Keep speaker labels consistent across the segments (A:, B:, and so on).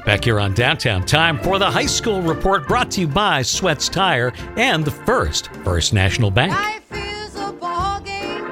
A: Back here on Downtown, time for the High School Report, brought to you by Sweats Tire and the First National Bank.
B: Life is a ball game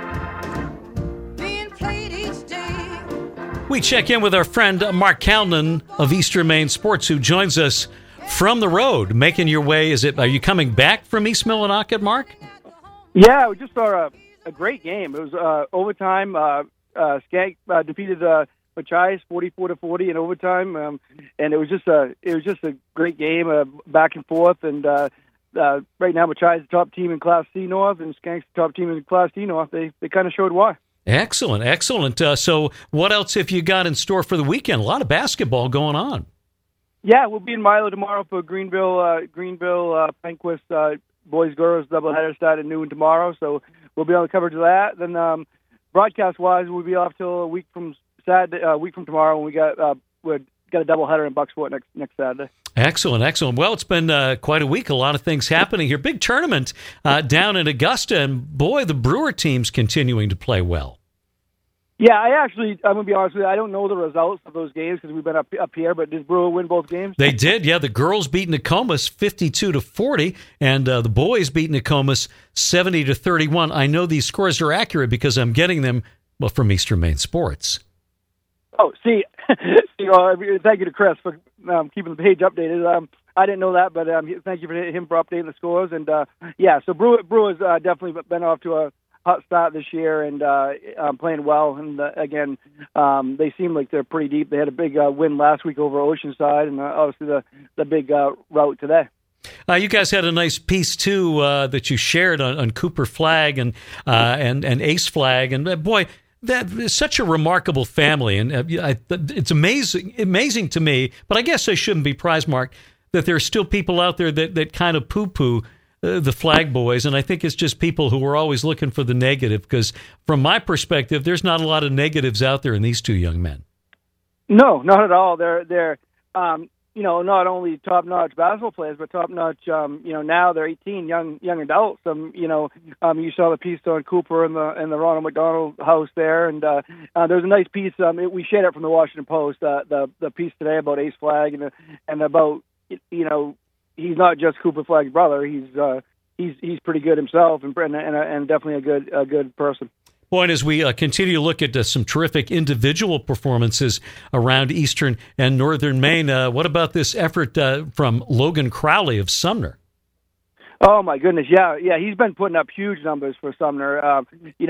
B: being played each day.
A: We check in with our friend Mark Calnan of Eastern Maine Sports, who joins us from the road, making your way. Are you coming back from East Millinocket, Mark?
C: Yeah, we just saw a great game. It was overtime. Skank defeated Machias 44-40 in overtime, and it was just a great game, back and forth. And right now, Machias is the top team in Class C North, and Skank's the top team in Class D North. They kind of showed why.
A: Excellent. So, what else have you got in store for the weekend? A lot of basketball going on.
C: Yeah, we'll be in Milo tomorrow for Greenville Penquist boys girls doubleheader starting at noon tomorrow. So we'll be on the coverage of that. Then broadcast wise, we'll be off till a week from tomorrow when we've got a doubleheader in Bucksport next Saturday.
A: Excellent. Well, it's been quite a week. A lot of things happening here. Big tournament down in Augusta, and boy, the Brewer team's continuing to play well.
C: Yeah, I'm going to be honest with you, I don't know the results of those games because we've been up here, but did Brewer win both games?
A: They did, yeah. The girls beat Nokomis 52-40, and the boys beat Nokomis 70-31. I know these scores are accurate because I'm getting them from Eastern Maine Sports.
C: Oh, thank you to Chris for keeping the page updated. I didn't know that, but thank you for him for updating the scores. And, so Brewer's definitely been off to a hot start this year and playing well. And, again, they seem like they're pretty deep. They had a big win last week over Oceanside, and obviously the big rout today.
A: You guys had a nice piece, too, that you shared on Cooper Flag and Ace Flag. And, boy, that is such a remarkable family, and it's amazing to me. But I guess I shouldn't be surprised, Mark, that there are still people out there that kind of poo-poo the Flag boys, and I think it's just people who are always looking for the negative. Because from my perspective, there's not a lot of negatives out there in these two young men. No, not at all. They're not only top-notch basketball players, but top-notch. Now they're 18, young adults. You saw the piece on Cooper in the Ronald McDonald house there, and there's a nice piece. We shared it from the Washington Post. The piece today about Ace Flag and about he's not just Cooper Flag's brother. He's pretty good himself, and definitely a good person. Boy, and as we continue to look at some terrific individual performances around Eastern and Northern Maine, what about this effort from Logan Crowley of Sumner? Oh, my goodness, yeah, he's been putting up huge numbers for Sumner.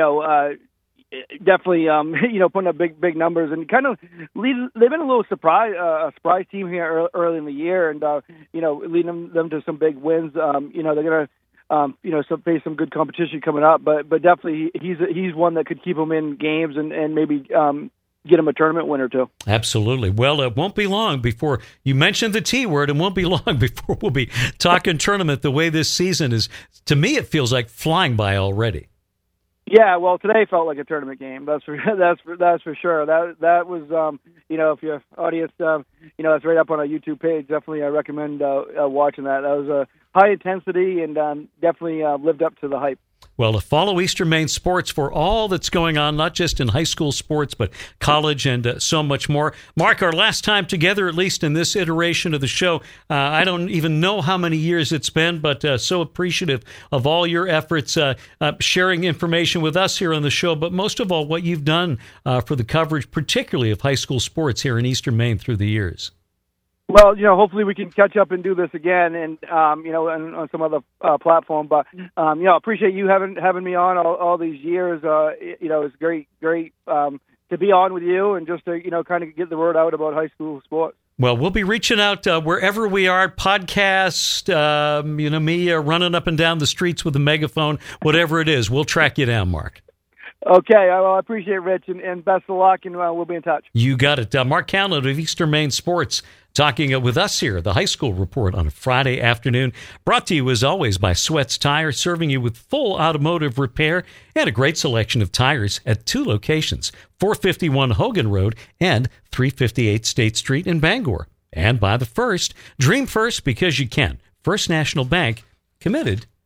A: Definitely, putting up big numbers, and kind of they've been a little surprise team here early in the year, and leading them to some big wins. They're gonna face some good competition coming up, but definitely he's one that could keep them in games and maybe get him a tournament win or two. Absolutely. Well, it won't be long before you mentioned the T word. It won't be long before we'll be talking tournament. The way this season is, to me, it feels like flying by already. Yeah, well, today felt like a tournament game. That's for sure. That was, if your audience, it's right up on our YouTube page. Definitely, I recommend watching that. That was a high intensity and definitely lived up to the hype. Well, to follow Eastern Maine Sports for all that's going on, not just in high school sports, but college and so much more. Mark, our last time together, at least in this iteration of the show, I don't even know how many years it's been, but so appreciative of all your efforts, sharing information with us here on the show, but most of all, what you've done for the coverage, particularly of high school sports here in Eastern Maine through the years. Well, hopefully we can catch up and do this again, and on some other platform. But appreciate you having me on all these years. It's great to be on with you and just to kind of get the word out about high school sports. Well, we'll be reaching out wherever we are, podcast, me running up and down the streets with a megaphone, whatever it is. We'll track you down, Mark. Okay, well, I appreciate it, Rich, and best of luck, and we'll be in touch. You got it. Mark Calnan of Eastern Maine Sports talking with us here, the High School Report on a Friday afternoon, brought to you, as always, by Sweats Tire, serving you with full automotive repair and a great selection of tires at two locations, 451 Hogan Road and 358 State Street in Bangor. And by the First, dream first because you can. First National Bank, committed